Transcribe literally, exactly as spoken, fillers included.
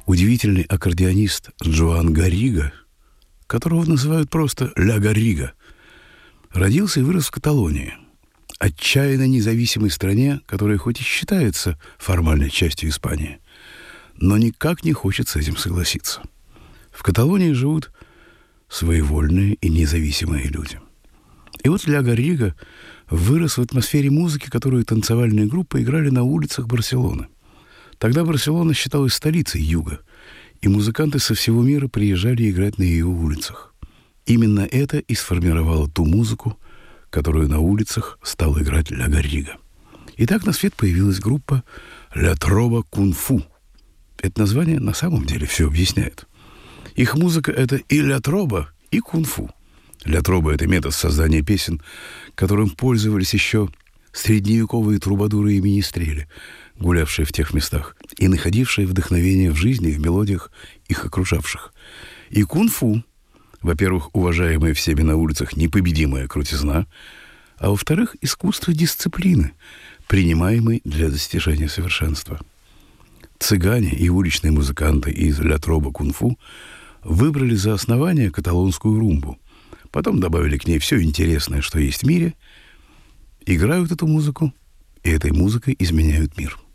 Удивительный аккордеонист Джоан Гаррига, которого называют просто «Ля Гаррига», родился и вырос в Каталонии, отчаянно независимой стране, которая хоть и считается формальной частью Испании, но никак не хочет с этим согласиться. В Каталонии живут своевольные и независимые люди. И вот Ля Гаррига вырос в атмосфере музыки, которую танцевальные группы играли на улицах Барселоны. Тогда Барселона считалась столицей Юга, и музыканты со всего мира приезжали играть на ее улицах. Именно это и сформировало ту музыку, которую на улицах стал играть Ля Гаррига. И так на свет появилась группа «Ля Троба Кунг-фу». Это название на самом деле все объясняет. Их музыка — это и ля троба, и кунг-фу. Ля троба — это метод создания песен, которым пользовались еще средневековые трубадуры и министрели, гулявшие в тех местах и находившие вдохновение в жизни и в мелодиях их окружавших. И кунг-фу, во-первых, уважаемая всеми на улицах непобедимая крутизна, а во-вторых, искусство дисциплины, принимаемой для достижения совершенства. Цыгане и уличные музыканты из ля троба кунг-фу выбрали за основание каталонскую румбу, потом добавили к ней все интересное, что есть в мире, играют эту музыку, и этой музыкой изменяют мир.